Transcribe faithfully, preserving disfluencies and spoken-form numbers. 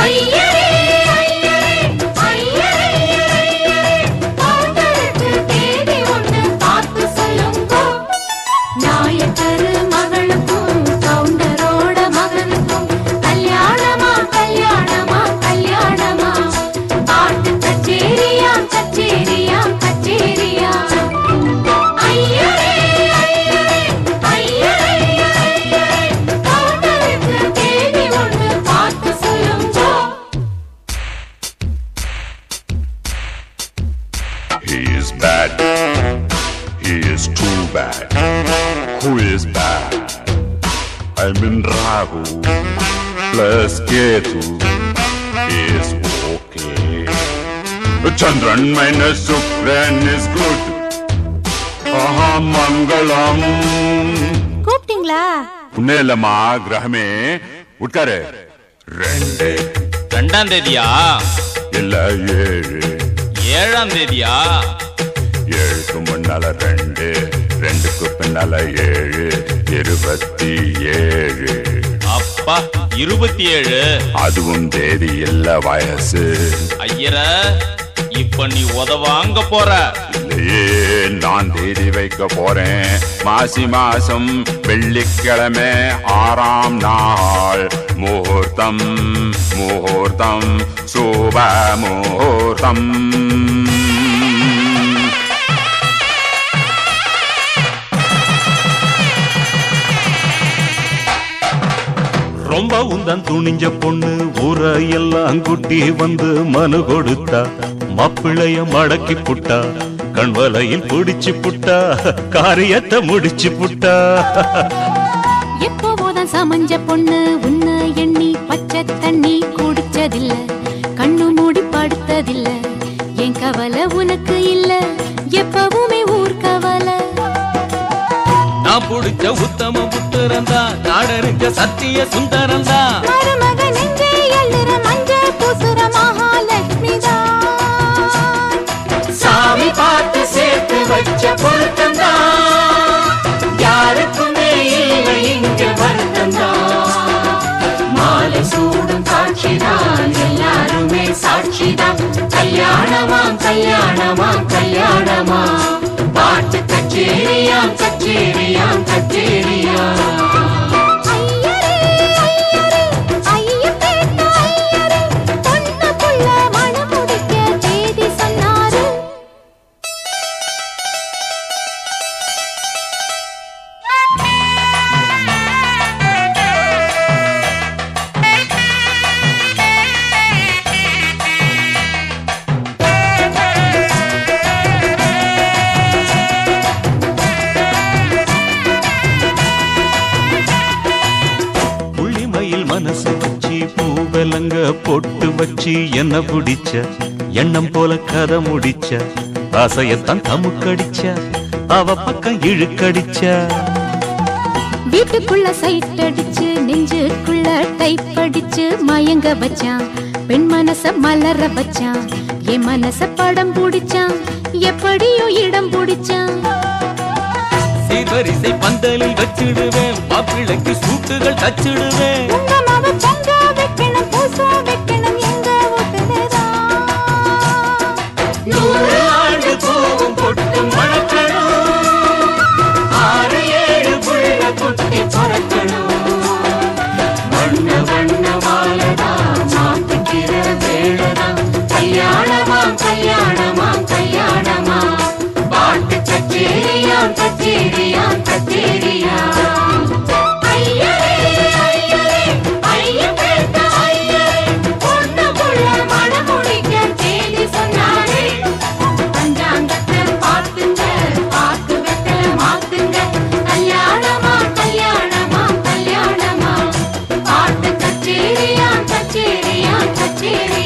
He is bad. He is too bad. Who is bad? I mean Rahu plus Ketu is okay. Chandran minus Shukran is good. Aha Mangalam. கூப்பிட்டீங்களா? புன்னேலமா கிரகமே உட்காரு. ரெண்டு ரெண்டாம் தேதியா? இல்ல ஏழு. ஏழாம் தேதியா? ஏழுக்கு முன்னால ரெண்டு, ரெண்டுக்கு பின்னால ஏழு, இருபத்தி ஏழு. அப்பா இருபத்தி ஏழு. அதுவும் தேதி இல்ல வயசு. ஐயர இப்ப நீ உதவாங்க போற. இல்லையே நான் தேதி வைக்க போறேன். மாசி மாசம் வெள்ளிக்கிழமை ஆறாம் நாள். முகூர்த்தம் முகூர்த்தம் சுப முகூர்த்தம். ரொம்ப உந்தன் துணிஞ்ச பொண்ணு ஊரையெல்லாம் குட்டி வந்து மனு கொடுத்தா. மாப்பிள்ளைய மடக்கி புட்டா, கண்வலையில் பிடிச்சு புட்டா, காரியத்தை முடிச்சு புட்டா. எப்போதான் சமஞ்ச பொண்ணு உன்ன எண்ணி பச்சை தண்ணி குடிச்சதில்ல, கண்ணு மூடி படுத்ததில்ல. என் கவலை உனக்கு இல்ல, எப்பவுமே ஊர் கவலை. நான் புடிச்ச உத்தம புத்திரந்தா, நாடனுக்கு சத்திய சுந்தரந்தா. மருமக நெஞ்சே எள்ளுற மஞ்ச பூசுற மகாலட்சுமிதா. சாமி பார்த்து சேர்த்து வச்ச பொருத்தந்தா, யாருக்குமே இல்லை இங்க வருத்தந்தா. மாலை சூடும் காட்சிதான், எல்லாருமே சாட்சிதான். கல்யாணமாம் கல்யாணமாம் கல்யாணமா, பாட்டு கச்சேரியாம் கச்சேரியாம் கச்சேரியா. மனசு வச்சு பூவலங்க பொட்டு வச்சு என்ன பிடிச்ச, எண்ணம் போல கதை முடிச்ச. ஆசையத்தான் தமுக்கடிச்ச, அவ பக்கம் இழுக்கடிச்ச. வீட்டுக்குள்ள சைட் அடிச்சு, நெஞ்சுக்குள்ள டைப் அடிச்சு மயங்க வச்சான். பெண் மனச மலர வச்சான், என் மனச படம் பிடிச்சான். எப்படியோ இடம் பிடிச்சான். சீர்வரிசை பந்தலில் வச்சிடுவேன், மாப்பிள்ளைக்கு சூட்டுகள் தச்சிடுவேன். நூறு ஆண்டு பூவும் பொட்டும் மணக்கணும், ஆறு ஏழு புள்ள குட்டி பிறக்கணும். வண்ண வண்ண மாலதான் மாத்துக்கிற வேளதான். கல்யாணமாம் கல்யாணமாம் கல்யாணமா, பாட்டு கச்சேரியாம் கச்சேரியாம் கச்சேரியா. கச்சேரியா கச்சேரியா கச்சேரியா.